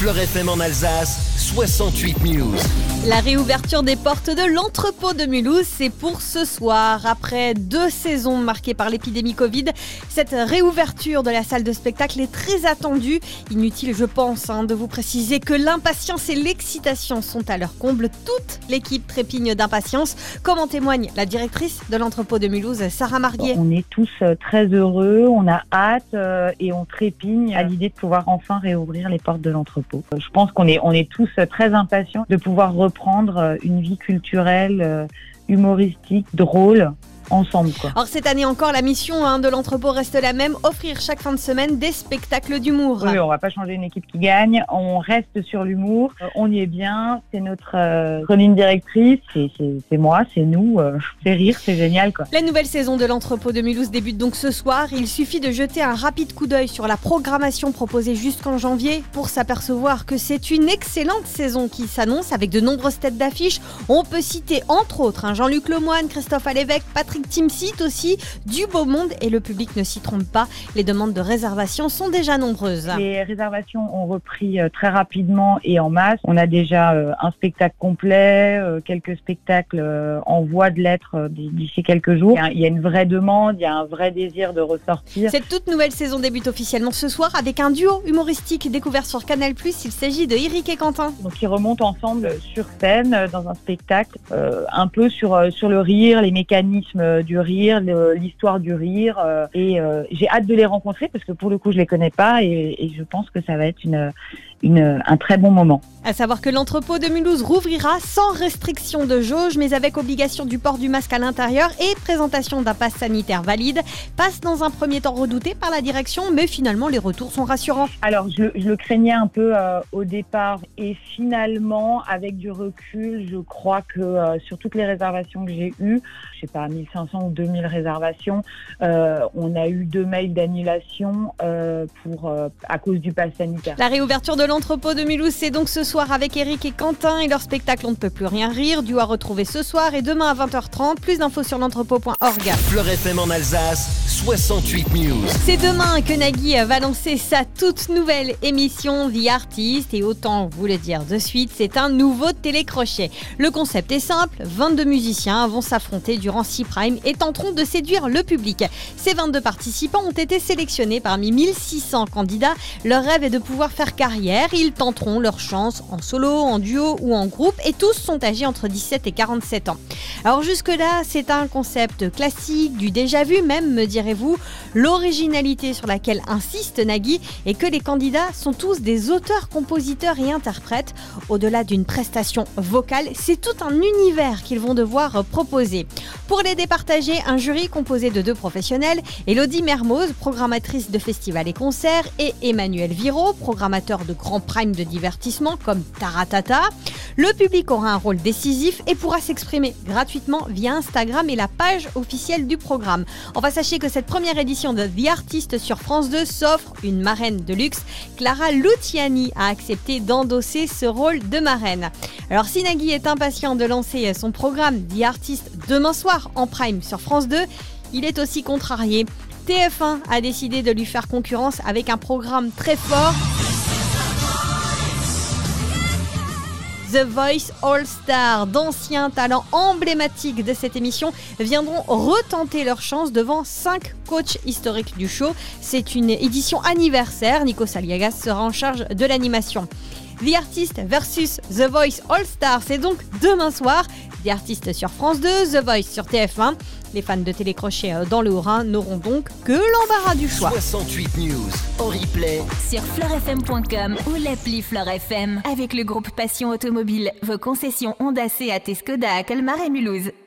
Fleur FM en Alsace, 68 News. La réouverture des portes de l'entrepôt de Mulhouse, c'est pour ce soir. Après 2 saisons marquées par l'épidémie Covid, cette réouverture de la salle de spectacle est très attendue. Inutile, je pense, de vous préciser que l'impatience et l'excitation sont à leur comble. Toute l'équipe trépigne d'impatience, comme en témoigne la directrice de l'entrepôt de Mulhouse, Sarah Marguet. On est tous très heureux, on a hâte et on trépigne à l'idée de pouvoir enfin réouvrir les portes de l'entrepôt. Je pense qu'on est tous très impatients de pouvoir reprendre une vie culturelle, humoristique, drôle, ensemble, quoi. Alors cette année encore, la mission de l'entrepôt reste la même, offrir chaque fin de semaine des spectacles d'humour. Oui, on va pas changer une équipe qui gagne, on reste sur l'humour, on y est bien, c'est notre ligne directrice, c'est moi, c'est nous, c'est rire, c'est génial, quoi. La nouvelle saison de l'entrepôt de Mulhouse débute donc ce soir. Il suffit de jeter un rapide coup d'œil sur la programmation proposée jusqu'en janvier pour s'apercevoir que c'est une excellente saison qui s'annonce avec de nombreuses têtes d'affiche. On peut citer entre autres Jean-Luc Lemoyne, Christophe Alévèque, Patrick Timsit aussi, du beau monde, et le public ne s'y trompe pas. Les demandes de réservation sont déjà nombreuses. Les réservations ont repris très rapidement et en masse. On a déjà un spectacle complet, quelques spectacles en voie de l'être d'ici quelques jours. Il y a une vraie demande, il y a un vrai désir de ressortir. Cette toute nouvelle saison débute officiellement ce soir avec un duo humoristique découvert sur Canal+. Il s'agit de Eric et Quentin. Donc ils remontent ensemble sur scène dans un spectacle un peu sur le rire, les mécanismes du rire, l'histoire du rire, et j'ai hâte de les rencontrer parce que pour le coup je les connais pas et je pense que ça va être un très bon moment. À savoir que l'entrepôt de Mulhouse rouvrira sans restriction de jauge, mais avec obligation du port du masque à l'intérieur et présentation d'un pass sanitaire valide. Passe dans un premier temps redouté par la direction, mais finalement les retours sont rassurants. Alors je le craignais un peu au départ et finalement avec du recul, je crois que sur toutes les réservations que j'ai eues, je sais pas, 1500 ou 2000 réservations, on a eu 2 mails d'annulation à cause du pass sanitaire. La réouverture de l'entrepôt de Mulhouse, c'est donc ce soir avec Eric et Quentin et leur spectacle On ne peut plus rien rire, dû à retrouver ce soir et demain à 20h30. Plus d'infos sur l'entrepôt.org. Fleur FM en Alsace, 68 News. C'est demain que Nagui va lancer sa toute nouvelle émission The Artist, et autant vous le dire de suite, c'est un nouveau télécrochet. Le concept est simple, 22 musiciens vont s'affronter durant 6 primes et tenteront de séduire le public. Ces 22 participants ont été sélectionnés parmi 1600 candidats. Leur rêve est de pouvoir faire carrière. Ils tenteront leur chance en solo, en duo ou en groupe, et tous sont âgés entre 17 et 47 ans. Alors jusque-là, c'est un concept classique, du déjà vu même, me direz-vous. L'originalité sur laquelle insiste Nagui est que les candidats sont tous des auteurs, compositeurs et interprètes. Au-delà d'une prestation vocale, c'est tout un univers qu'ils vont devoir proposer. Pour les départager, un jury composé de 2 professionnels, Elodie Mermoz, programmatrice de festivals et concerts, et Emmanuel Viro, programmateur de grands primes de divertissement comme Taratata. Le public aura un rôle décisif et pourra s'exprimer gratuitement via Instagram et la page officielle du programme. Enfin, sachez que cette première édition de The Artist sur France 2 s'offre une marraine de luxe. Clara Luciani a accepté d'endosser ce rôle de marraine. Alors si Nagui est impatient de lancer son programme The Artist demain soir en prime sur France 2, il est aussi contrarié. TF1 a décidé de lui faire concurrence avec un programme très fort. The Voice All Star. D'anciens talents emblématiques de cette émission viendront retenter leur chance devant 5 coachs historiques du show. C'est une édition anniversaire. Nico Saliagas sera en charge de l'animation. The Artist versus The Voice All Star, c'est donc demain soir. The Artist sur France 2, The Voice sur TF1. Les fans de télécrochet dans le Haut-Rhin n'auront donc que l'embarras du choix. 68 News en replay sur fleurfm.com ou l'appli Fleur FM. Avec le groupe Passion Automobile, vos concessions Honda, Seat et Skoda à Colmar et Mulhouse.